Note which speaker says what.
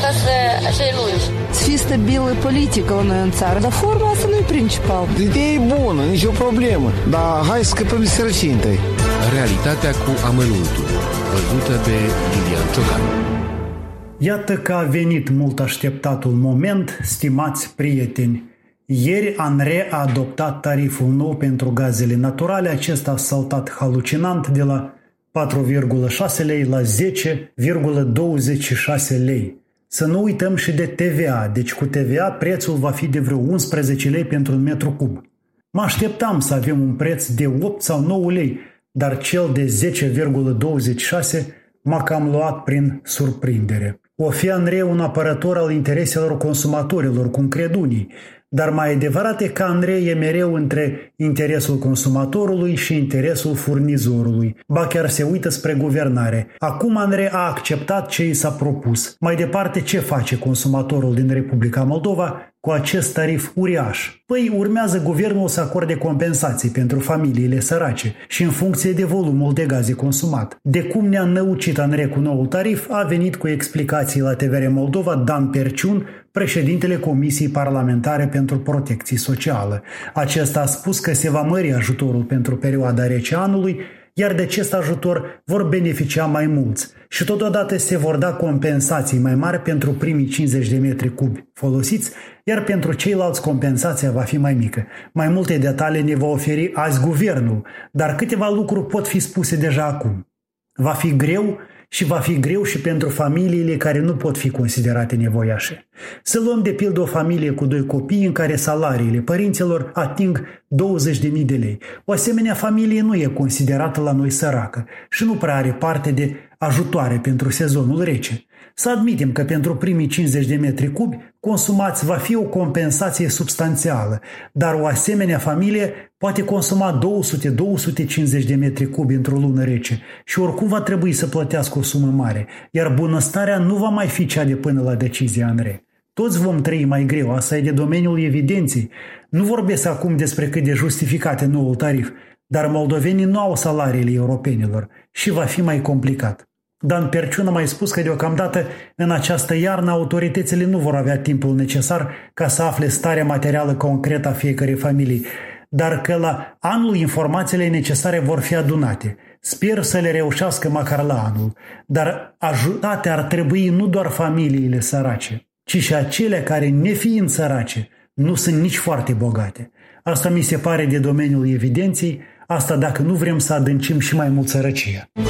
Speaker 1: acasă așa e lungi.
Speaker 2: Să fie stabilă politică la noi în țară, dar forma asta nu e principal.
Speaker 3: Ideea e bună, nicio problemă, dar hai să scăpăm de sărăcie întâi.
Speaker 4: Realitatea cu amănuntul, văzută de Lilian Ciocan.
Speaker 5: Iată că a venit mult așteptatul moment, stimați prieteni. Ieri ANRE a adoptat tariful nou pentru gazele naturale. Acesta a saltat halucinant de la 4,6 lei la 10,26 lei. Să nu uităm și de TVA, deci cu TVA prețul va fi de vreo 11 lei pentru un metru cub. Mă așteptam să avem un preț de 8 sau 9 lei, dar cel de 10,26 m-a cam luat prin surprindere. O fi ANRE un apărător al intereselor consumatorilor, cum cred unii, dar mai adevărat e că ANRE e mereu între interesul consumatorului și interesul furnizorului. Ba chiar se uită spre guvernare. Acum ANRE a acceptat ce i s-a propus. Mai departe, ce face consumatorul din Republica Moldova cu acest tarif uriaș? Păi urmează guvernul să acorde compensații pentru familiile sărace și în funcție de volumul de gaze consumat. De cum ne-a năucit ANRE cu noul tarif, a venit cu explicații la TVR Moldova Dan Perciun, președintele Comisiei Parlamentare pentru Protecție Socială. Acesta a spus că se va mări ajutorul pentru perioada rece anului, iar de acest ajutor vor beneficia mai mulți și totodată se vor da compensații mai mari pentru primii 50 de metri cubi folosiți, iar pentru ceilalți compensația va fi mai mică. Mai multe detalii ne va oferi azi guvernul, dar câteva lucruri pot fi spuse deja acum. Va fi greu și pentru familiile care nu pot fi considerate nevoiașe. Să luăm de pildă o familie cu 2 copii în care salariile părinților ating 20.000 de lei. O asemenea familie nu e considerată la noi săracă și nu prea are parte de ajutoare pentru sezonul rece. Să admitem că pentru primii 50 de metri cubi consumați va fi o compensație substanțială, dar o asemenea familie poate consuma 200-250 de metri cubi într-o lună rece și oricum va trebui să plătească o sumă mare, iar bunăstarea nu va mai fi cea de până la decizia ANRE. Toți vom trăi mai greu, asta e de domeniul evidenței. Nu vorbesc acum despre cât de justificat e noul tarif, dar moldovenii nu au salariile europenilor și va fi mai complicat. Dan Perciun a mai spus că deocamdată în această iarnă autoritățile nu vor avea timpul necesar ca să afle starea materială concretă a fiecărei familii, dar că la anul informațiile necesare vor fi adunate. Sper să le reușească măcar la anul, dar ajutate ar trebui nu doar familiile sărace, ci și acelea care, nefiind sărace, nu sunt nici foarte bogate. Asta mi se pare de domeniul evidenței, asta dacă nu vrem să adâncim și mai mult sărăcia.